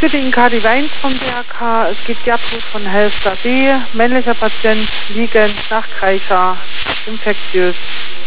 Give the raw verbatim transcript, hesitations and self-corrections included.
Südlichen K D Weins vom B R K. Es geht Gertrud von Helster B. Männlicher Patient, liegend, Nachkreicher, infektiös.